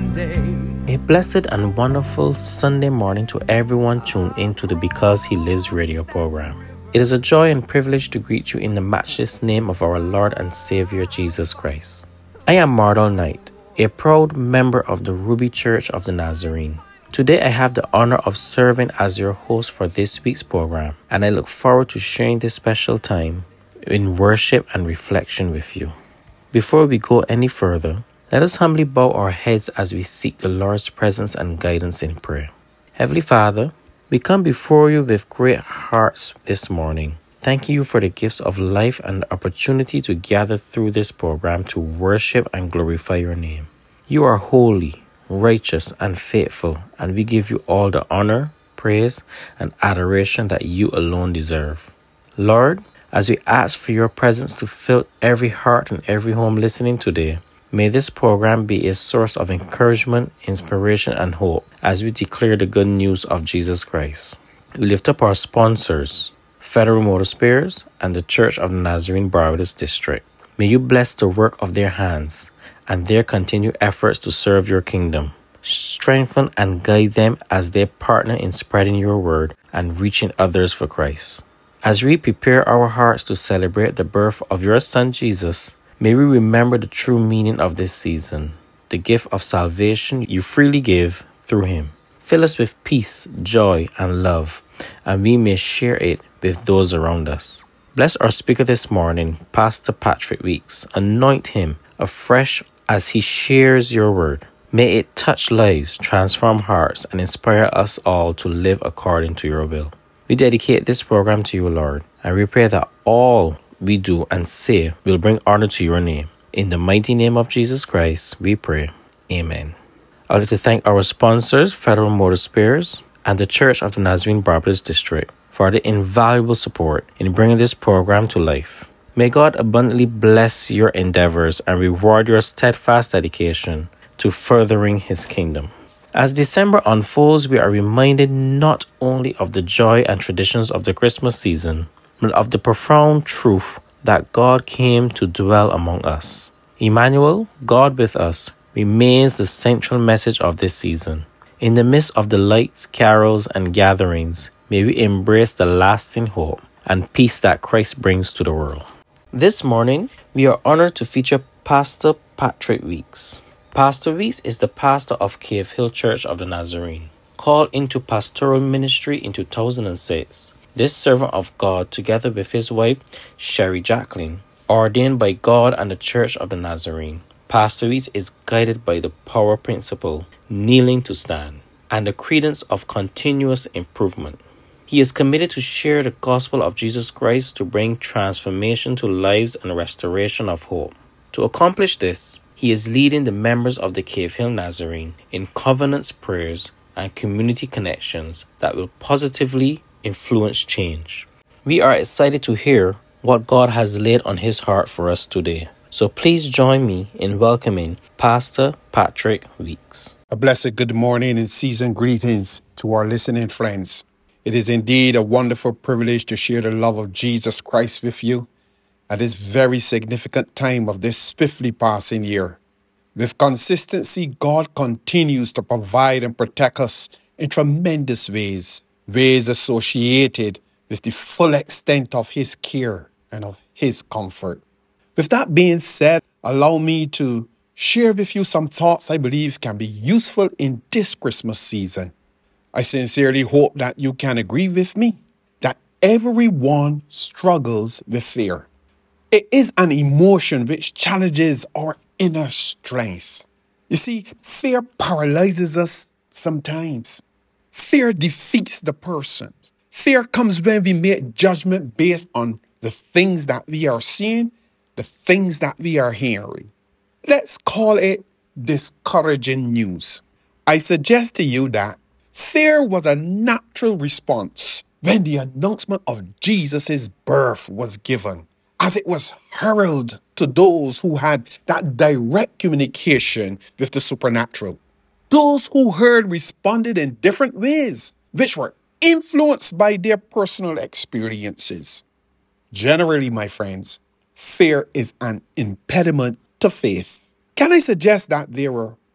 one day. A blessed and wonderful Sunday morning to everyone tuned in to the Because He Lives radio program. It is a joy and privilege to greet you in the matchless name of our Lord and Savior Jesus Christ. I am Mardal Knight, a proud member of the Ruby Church of the Nazarene. Today I have the honor of serving as your host for this week's program, and I look forward to sharing this special time in worship and reflection with you. Before we go any further, let us humbly bow our heads as we seek the Lord's presence and guidance in prayer. Heavenly Father, we come before you with great hearts this morning. Thank you for the gifts of life and the opportunity to gather through this program to worship and glorify your name. You are holy, righteous, and faithful, and we give you all the honor, praise, and adoration that you alone deserve. Lord, as we ask for your presence to fill every heart and every home listening today, may this program be a source of encouragement, inspiration, and hope as we declare the good news of Jesus Christ. We lift up our sponsors, Federal Motor Spares and the Church of the Nazarene Barbados District. May you bless the work of their hands and their continued efforts to serve your kingdom. Strengthen and guide them as they partner in spreading your word and reaching others for Christ. As we prepare our hearts to celebrate the birth of your Son Jesus, may we remember the true meaning of this season, the gift of salvation you freely give through him. Fill us with peace, joy, and love, and we may share it with those around us. Bless our speaker this morning, Pastor Patrick Weeks. Anoint him afresh as he shares your word. May it touch lives, transform hearts, and inspire us all to live according to your will. We dedicate this program to you, Lord, and we pray that all we do and say will bring honor to your name. In the mighty name of Jesus Christ, we pray. Amen. I would like to thank our sponsors, Federal Motor Spares and the Church of the Nazarene Barbados District, for the invaluable support in bringing this program to life. May God abundantly bless your endeavors and reward your steadfast dedication to furthering his kingdom. As December unfolds, we are reminded not only of the joy and traditions of the Christmas season, but of the profound truth that God came to dwell among us. Emmanuel, God with us, remains the central message of this season. In the midst of the lights, carols, and gatherings, may we embrace the lasting hope and peace that Christ brings to the world. This morning, we are honored to feature Pastor Patrick Weeks. Pastor Weeks is the pastor of Cave Hill Church of the Nazarene, called into pastoral ministry in 2006. This servant of God, together with his wife, Sherry Jacqueline, ordained by God and the Church of the Nazarene. Pastor Weeks is guided by the power principle, kneeling to stand, and the credence of continuous improvement. He is committed to share the gospel of Jesus Christ to bring transformation to lives and restoration of hope. To accomplish this, he is leading the members of the Cave Hill Nazarene in covenants, prayers, and community connections that will positively influence change. We are excited to hear what God has laid on his heart for us today. So please join me in welcoming Pastor Patrick Weeks. A blessed good morning and season greetings to our listening friends. It is indeed a wonderful privilege to share the love of Jesus Christ with you at this very significant time of this swiftly passing year. With consistency, God continues to provide and protect us in tremendous ways associated with the full extent of his care and of his comfort. With that being said, allow me to share with you some thoughts I believe can be useful in this Christmas season. I sincerely hope that you can agree with me that everyone struggles with fear. It is an emotion which challenges our inner strength. You see, fear paralyzes us sometimes. Fear defeats the person. Fear comes when we make judgment based on the things that we are seeing, the things that we are hearing. Let's call it discouraging news. I suggest to you that fear was a natural response when the announcement of Jesus' birth was given, as it was heralded to those who had that direct communication with the supernatural. Those who heard responded in different ways, which were influenced by their personal experiences. Generally, my friends, fear is an impediment to faith. Can I suggest that there were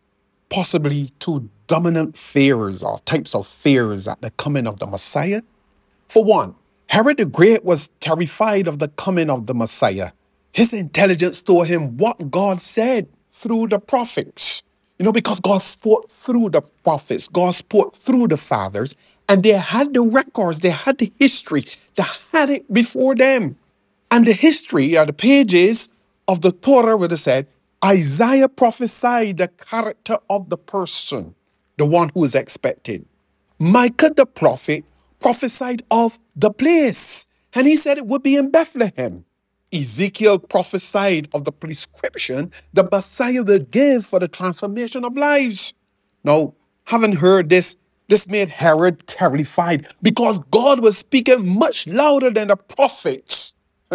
possibly two dominant fears or types of fears at the coming of the Messiah. For one, Herod the Great was terrified of the coming of the Messiah. His intelligence told him what God said through the prophets. Because God spoke through the prophets, God spoke through the fathers, and they had the records, they had the history, they had it before them. And the history, or the pages of the Torah would have said, Isaiah prophesied the character of the person, the one who is expected. Micah the prophet prophesied of the place, and he said it would be in Bethlehem. Ezekiel prophesied of the prescription the Messiah will give for the transformation of lives. Now, having heard this made Herod terrified because God was speaking much louder than the prophets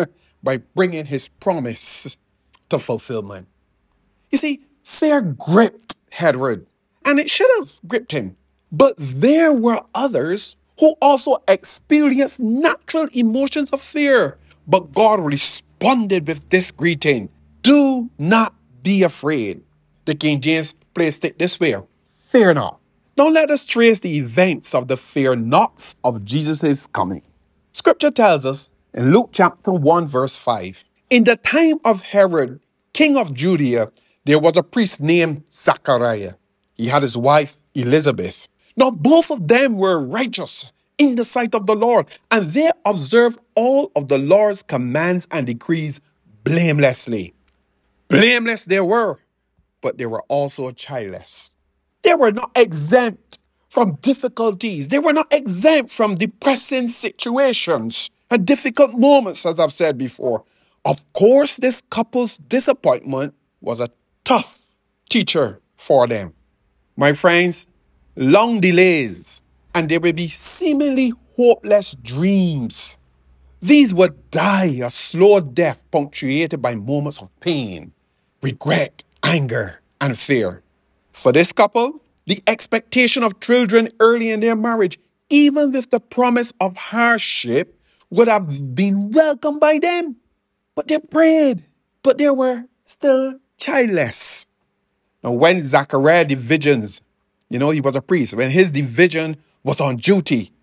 by bringing his promise to fulfillment. You see, fear gripped Herod, and it should have gripped him. But there were others who also experienced natural emotions of fear. But God responded with this greeting: do not be afraid. The King James placed it this way: fear not. Now let us trace the events of the fear nots of Jesus' coming. Scripture tells us in Luke chapter 1 verse 5, in the time of Herod, king of Judea, there was a priest named Zachariah. He had his wife Elizabeth. Now both of them were righteous in the sight of the Lord, and they observed all of the Lord's commands and decrees blamelessly. Blameless they were, but they were also childless. They were not exempt from difficulties. They were not exempt from depressing situations and difficult moments, as I've said before. Of course, this couple's disappointment was a tough teacher for them. My friends, long delays and there will be seemingly hopeless dreams. These would die a slow death punctuated by moments of pain, regret, anger, and fear. For this couple, the expectation of children early in their marriage, even with the promise of hardship, would have been welcomed by them. But they prayed, but they were still childless. Now, when Zachariah did visions, he was a priest. When his division was on duty,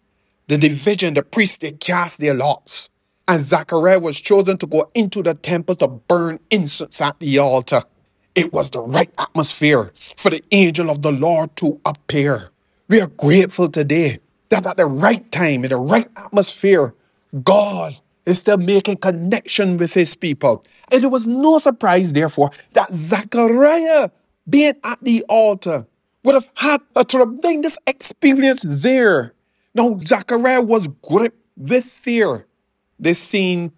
the priest, they cast their lots. And Zachariah was chosen to go into the temple to burn incense at the altar. It was the right atmosphere for the angel of the Lord to appear. We are grateful today that at the right time, in the right atmosphere, God is still making connection with his people. And it was no surprise, therefore, that Zachariah, being at the altar, would have had a tremendous experience there. Now, Zachariah was gripped with fear. This scene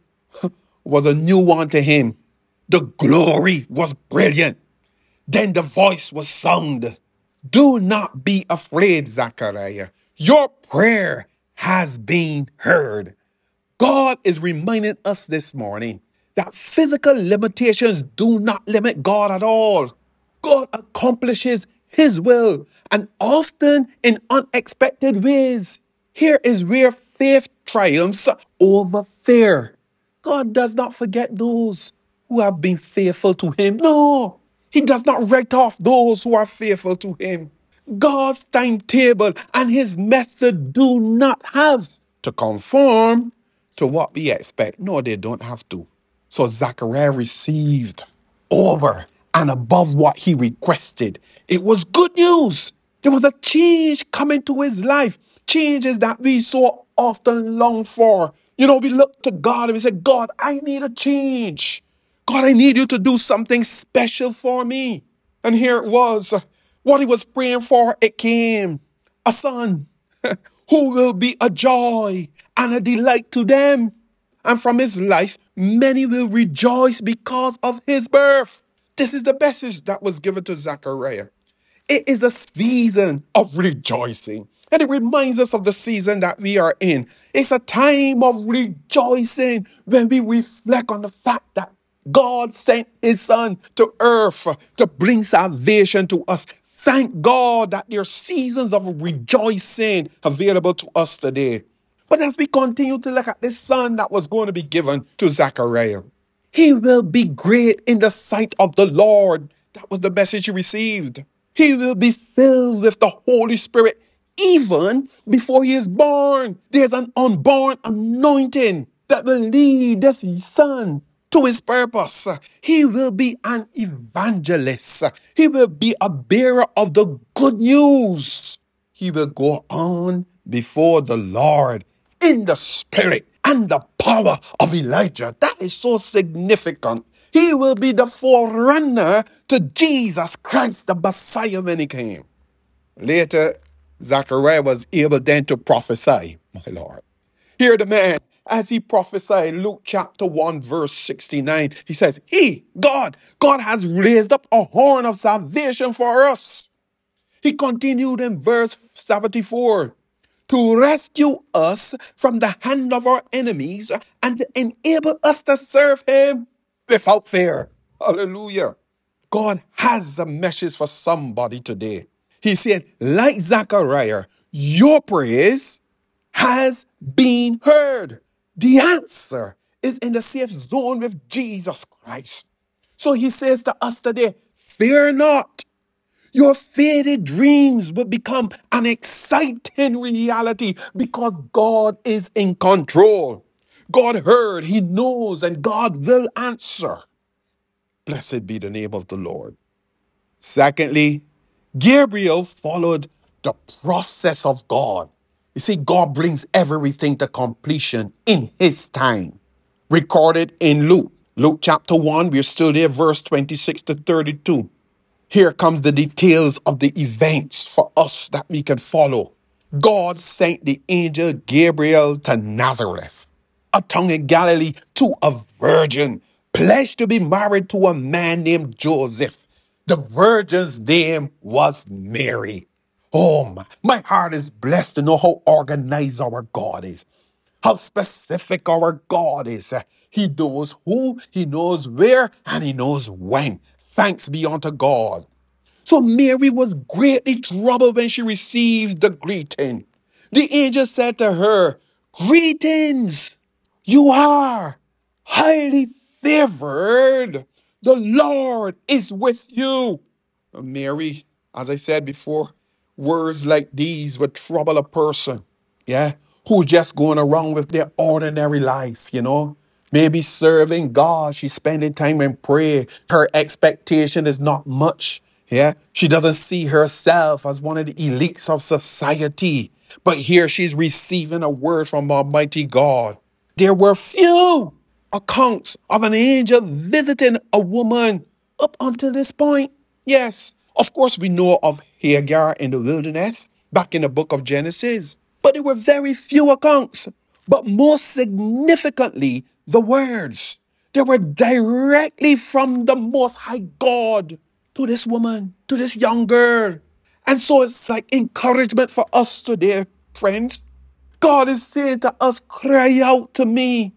was a new one to him. The glory was brilliant. Then the voice was sung. Do not be afraid, Zachariah. Your prayer has been heard. God is reminding us this morning that physical limitations do not limit God at all. God accomplishes his will, and often in unexpected ways. Here is where faith triumphs over fear. God does not forget those who have been faithful to him. No, he does not write off those who are faithful to him. God's timetable and his method do not have to conform to what we expect. No, they don't have to. So Zachariah received over and above what he requested. It was good news. There was a change coming to his life. Changes that we so often long for. We look to God and we say, God, I need a change. God, I need you to do something special for me. And here it was. What he was praying for, it came. A son who will be a joy and a delight to them. And from his life, many will rejoice because of his birth. This is the message that was given to Zachariah. It is a season of rejoicing. And it reminds us of the season that we are in. It's a time of rejoicing when we reflect on the fact that God sent his son to earth to bring salvation to us. Thank God that there are seasons of rejoicing available to us today. But as we continue to look at this son that was going to be given to Zachariah, he will be great in the sight of the Lord. That was the message he received. He will be filled with the Holy Spirit even before he is born. There's an unborn anointing that will lead this son to his purpose. He will be an evangelist. He will be a bearer of the good news. He will go on before the Lord in the spirit and the power of Elijah. That is so significant. He will be the forerunner to Jesus Christ, the Messiah, when he came. Later, Zechariah was able then to prophesy, my Lord. Hear the man, as he prophesied, Luke chapter 1, verse 69, he says, God has raised up a horn of salvation for us. He continued in verse 74, to rescue us from the hand of our enemies and to enable us to serve him without fear. Hallelujah. God has a message for somebody today. He said, like Zechariah, your praise has been heard. The answer is in the safe zone with Jesus Christ. So he says to us today, fear not. Your faded dreams will become an exciting reality because God is in control. God heard, he knows, and God will answer. Blessed be the name of the Lord. Secondly, Gabriel followed the process of God. You see, God brings everything to completion in his time. Recorded in Luke chapter 1, we're still there, verse 26 to 32. Here comes the details of the events for us that we can follow. God sent the angel Gabriel to Nazareth, a town in Galilee, to a virgin, pledged to be married to a man named Joseph. The virgin's name was Mary. Oh, my heart is blessed to know how organized our God is, how specific our God is. He knows who, he knows where, and he knows when. Thanks be unto God. So Mary was greatly troubled when she received the greeting. The angel said to her, greetings, you are highly favored. The Lord is with you. Mary, as I said before, words like these would trouble a person, who's just going around with their ordinary life, Maybe serving God, she's spending time in prayer. Her expectation is not much. She doesn't see herself as one of the elites of society. But here she's receiving a word from Almighty God. There were few accounts of an angel visiting a woman up until this point. Yes, of course we know of Hagar in the wilderness back in the book of Genesis. But there were very few accounts. But most significantly, the words. They were directly from the Most High God to this woman, to this young girl. And so it's like encouragement for us today, friends. God is saying to us, cry out to me,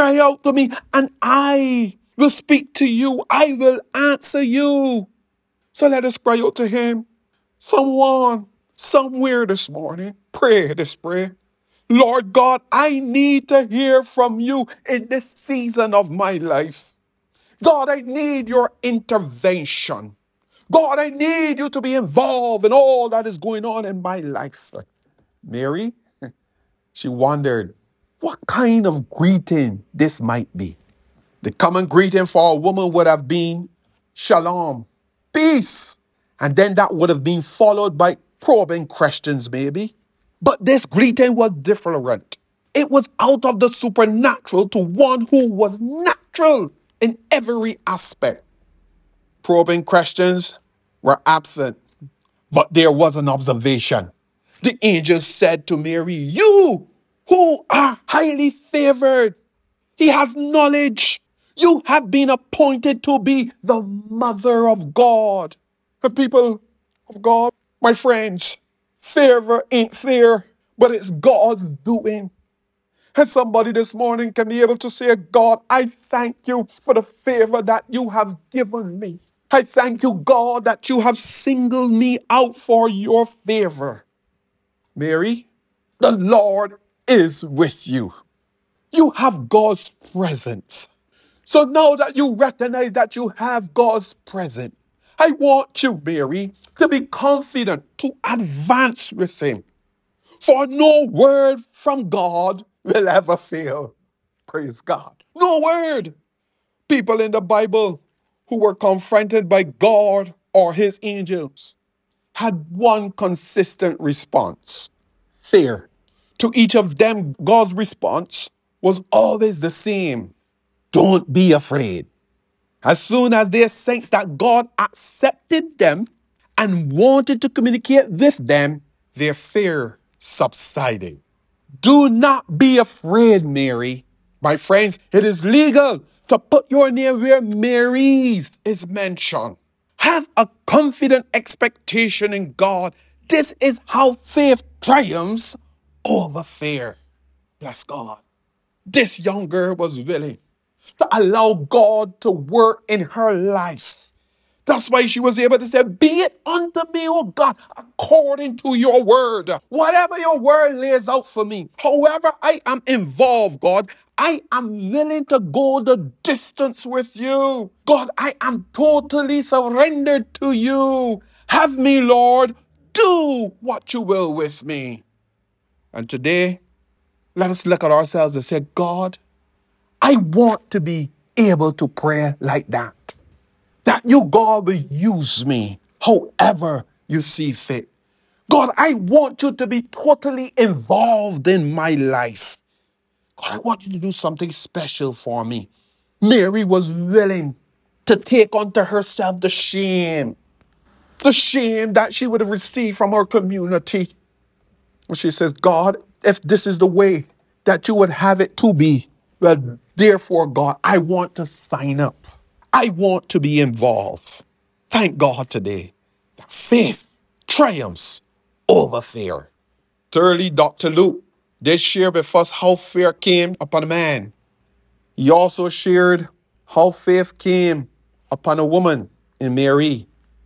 and I will speak to you. I will answer you. So let us cry out to him. Someone, somewhere this morning, pray this prayer. Lord God, I need to hear from you in this season of my life. God, I need your intervention. God, I need you to be involved in all that is going on in my life. Mary, she wondered what kind of greeting this might be. The common greeting for a woman would have been shalom, peace. And then that would have been followed by probing questions maybe. But this greeting was different. It was out of the supernatural to one who was natural in every aspect. Probing questions were absent, but there was an observation. The angel said to Mary, you who are highly favored, he has knowledge. You have been appointed to be the mother of God. The people of God, my friends, favor ain't fair, but it's God's doing. And somebody this morning can be able to say, God, I thank you for the favor that you have given me. I thank you, God, that you have singled me out for your favor. Mary, the Lord is with you. You have God's presence. So now that you recognize that you have God's presence, I want you, Mary, to be confident, to advance with him. For no word from God will ever fail. Praise God. No word. People in the Bible who were confronted by God or his angels had one consistent response: fear. To each of them, God's response was always the same: don't be afraid. As soon as they sensed that God accepted them and wanted to communicate with them, their fear subsided. Do not be afraid, Mary. My friends, it is legal to put your name where Mary's is mentioned. Have a confident expectation in God. This is how faith triumphs over fear. Bless God. This young girl was willing to allow God to work in her life. That's why she was able to say, be it unto me, oh God, according to your word. Whatever your word lays out for me, however I am involved, God, I am willing to go the distance with you. God, I am totally surrendered to you. Have me, Lord. Do what you will with me. And today, let us look at ourselves and say, God, I want to be able to pray like that. That you, God, will use me however you see fit. God, I want you to be totally involved in my life. God, I want you to do something special for me. Mary was willing to take unto herself the shame that she would have received from her community. And she says, God, if this is the way that you would have it to be, well, therefore, God, I want to sign up. I want to be involved. Thank God today that faith triumphs over fear. Thirdly, Dr. Luke did share with us how fear came upon a man. He also shared how faith came upon a woman in Mary.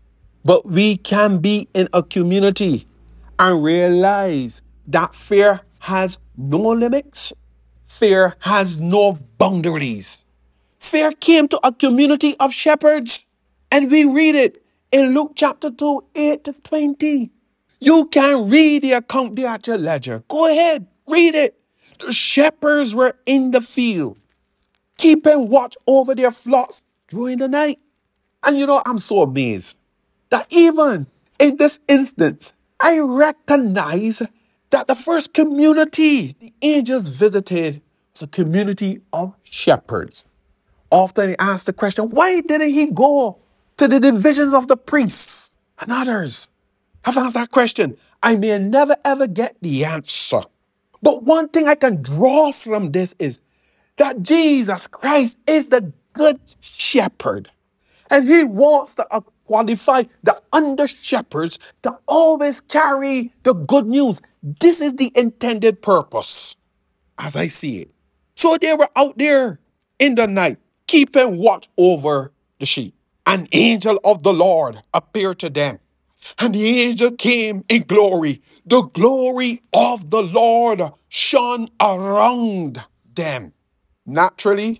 But we can be in a community and realize that fear has no limits. Fear has no boundaries. Fear came to a community of shepherds, and we read it in Luke chapter 2, 8 to 20. You can read the account there at your leisure. Go ahead, read it. The shepherds were in the field, keeping watch over their flocks during the night. And I'm so amazed that even in this instance, I recognize that the first community the angels visited was a community of shepherds. Often they ask the question, why didn't he go to the divisions of the priests and others? I've asked that question. I may never ever get the answer. But one thing I can draw from this is that Jesus Christ is the good shepherd. And he wants to qualify the under shepherds to always carry the good news. This is the intended purpose, as I see it. So they were out there in the night, keeping watch over the sheep. An angel of the Lord appeared to them, and the angel came in glory. The glory of the Lord shone around them. Naturally,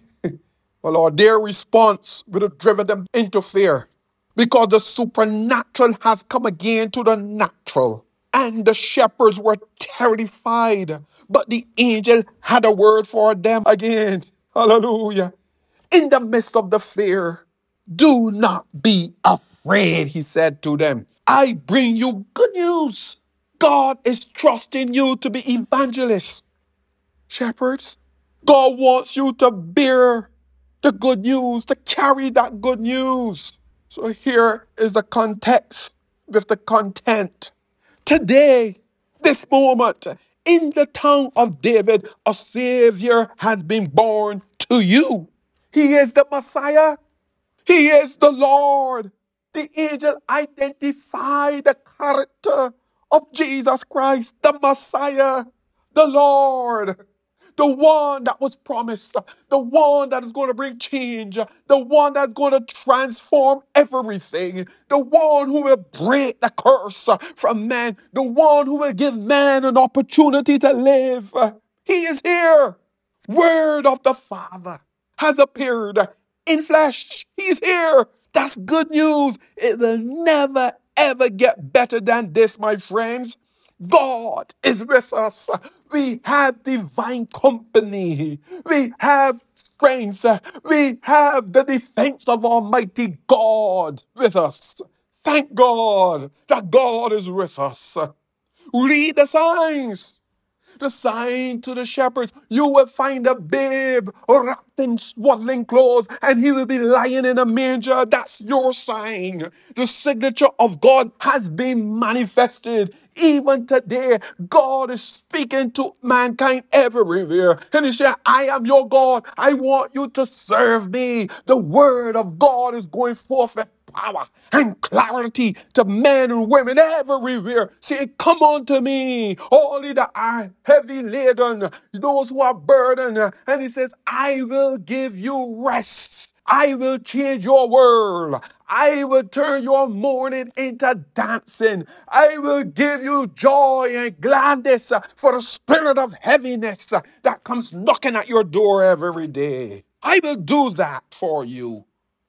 their response would have driven them into fear, because the supernatural has come again to the natural. And the shepherds were terrified, but the angel had a word for them again. Hallelujah. In the midst of the fear, do not be afraid, he said to them. I bring you good news. God is trusting you to be evangelists. Shepherds, God wants you to bear the good news, to carry that good news. So here is the context with the content. Today, this moment, in the town of David, a Savior has been born to you. He is the Messiah. He is the Lord. The angel identified the character of Jesus Christ, the Messiah, the Lord, the one that was promised, the one that is going to bring change, the one that's going to transform everything, the one who will break the curse from man, the one who will give man an opportunity to live. He is here. Word of the Father has appeared in flesh. He's here That's good news. It will never, ever get better than this, my friends. God is with us. We have divine company. We have strength. We have the defense of Almighty God with us. Thank God that God is with us. Read the signs. The sign to the shepherds, you will find a babe wrapped in swaddling clothes, and he will be lying in a manger. That's your sign. The signature of God has been manifested. Even today, God is speaking to mankind everywhere. And he said, I am your God. I want you to serve me. The word of God is going forth with power and clarity to men and women everywhere, saying, come unto me, all ye that are heavy laden, those who are burdened. And he says, I will give you rest. I will change your world. I will turn your mourning into dancing. I will give you joy and gladness for the spirit of heaviness that comes knocking at your door every day. I will do that for you.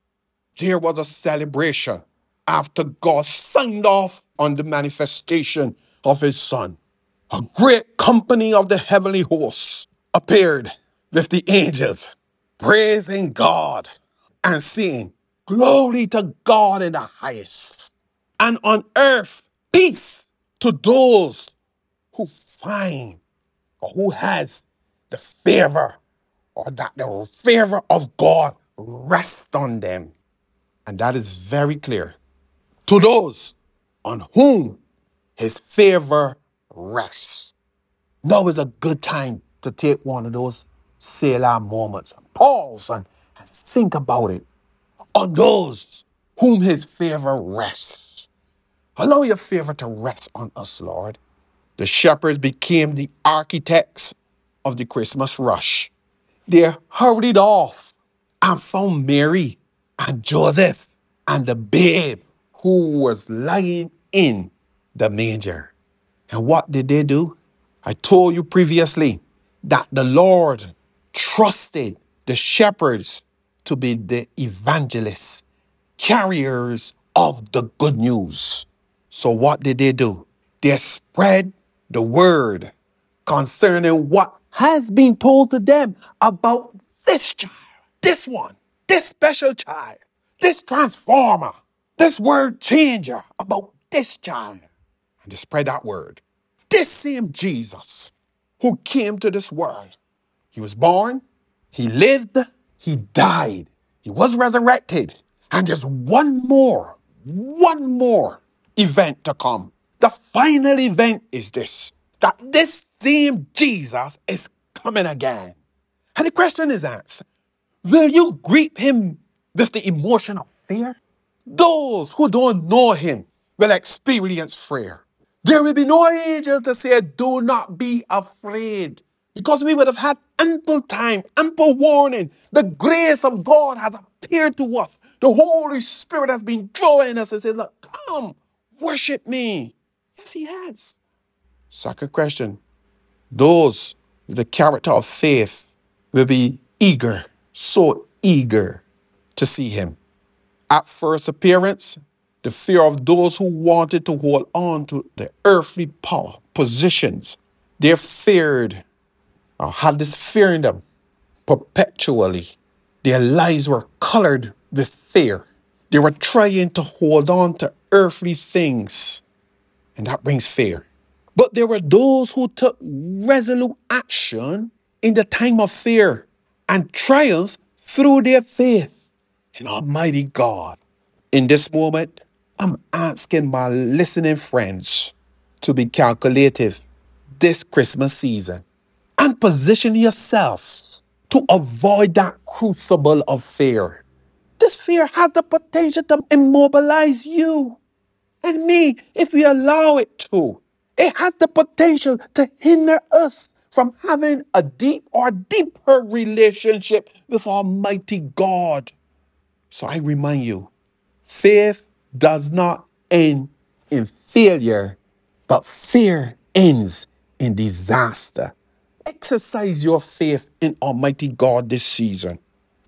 There was a celebration after God signed off on the manifestation of his son. A great company of the heavenly hosts appeared with the angels, praising God and saying, glory to God in the highest, and on earth peace to those who find or who has the favor, or that the favor of God rests on them. And that is very clear. To those on whom his favor rests. Now is a good time to take one of those Selah moments, pause and think about it. On those whom his favor rests. Allow your favor to rest on us, Lord. The shepherds became the architects of the Christmas rush. They hurried off and found Mary and Joseph and the babe who was lying in the manger. And what did they do? I told you previously that the Lord trusted the shepherds to be the evangelists, carriers of the good news. So what did they do? They spread the word concerning what has been told to them about this child, this one, this special child, this transformer, this word changer, about this child. And they spread that word. This same Jesus who came to this world, he was born, he lived, he died, he was resurrected, and there's one more event to come. The final event is this, that this same Jesus is coming again. And the question is asked, will you greet him with the emotion of fear? Those who don't know him will experience fear. There will be no angel to say, do not be afraid. Because we would have had ample time, ample warning. The grace of God has appeared to us. The Holy Spirit has been drawing us and said, look, come, worship me. Yes, he has. Second question. Those with the character of faith will be eager, so eager to see him. At first appearance, the fear of those who wanted to hold on to the earthly power, positions, they feared or had this fear in them perpetually. Their lives were colored with fear. They were trying to hold on to earthly things, and that brings fear. But there were those who took resolute action in the time of fear and triumphed through their faith in Almighty God. In this moment, I'm asking my listening friends to be calculative this Christmas season and position yourself to avoid that crucible of fear. This fear has the potential to immobilize you and me if we allow it to. It has the potential to hinder us from having a deep or deeper relationship with Almighty God. So I remind you, faith does not end in failure, but fear ends in disaster. Exercise your faith in Almighty God this season.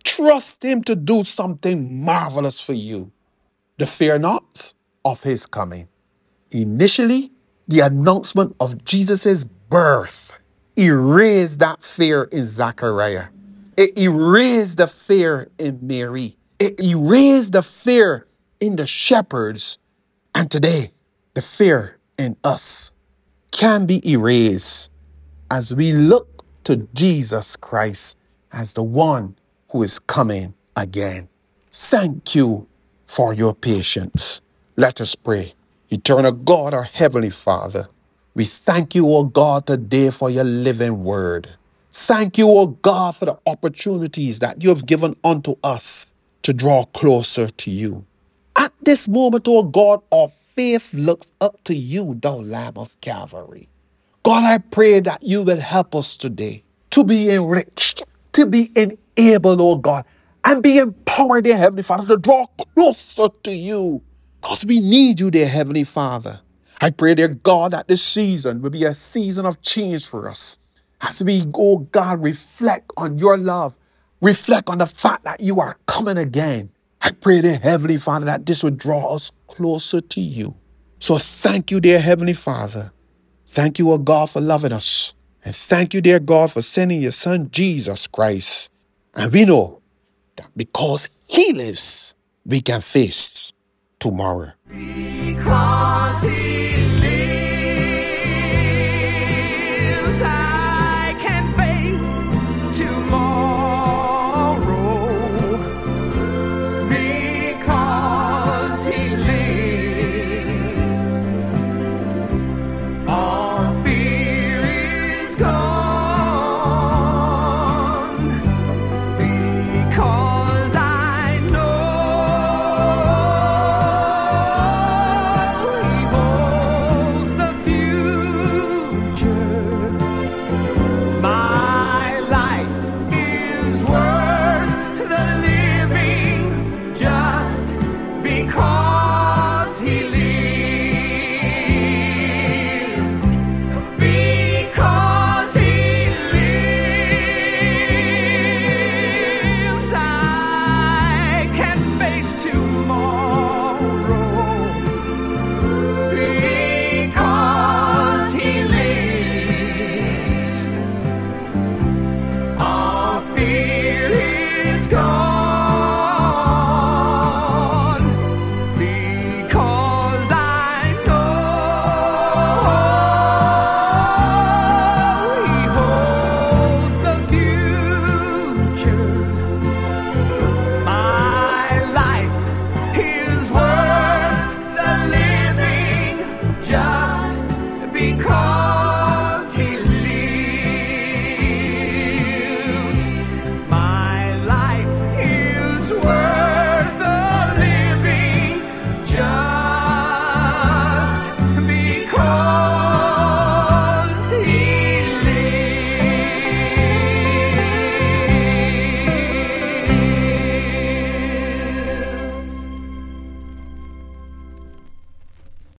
Trust him to do something marvelous for you. The fear not of his coming. Initially, the announcement of Jesus' birth erased that fear in Zechariah. It erased the fear in Mary. It erased the fear in the shepherds. And today, the fear in us can be erased as we look to Jesus Christ as the one who is coming again. Thank you for your patience. Let us pray. Eternal God, our Heavenly Father, we thank you, O God, today for your living word. Thank you, O God, for the opportunities that you have given unto us to draw closer to you. At this moment, O God, our faith looks up to you, thou Lamb of Calvary. God, I pray that you will help us today to be enriched, to be enabled, oh God, and be empowered, dear Heavenly Father, to draw closer to you. Because we need you, dear Heavenly Father. I pray, dear God, that this season will be a season of change for us. As we, oh God, reflect on your love, reflect on the fact that you are coming again. I pray, dear Heavenly Father, that this will draw us closer to you. So thank you, dear Heavenly Father. Thank you, O God, for loving us. And thank you, dear God, for sending your Son, Jesus Christ. And we know that because he lives, we can face tomorrow. Because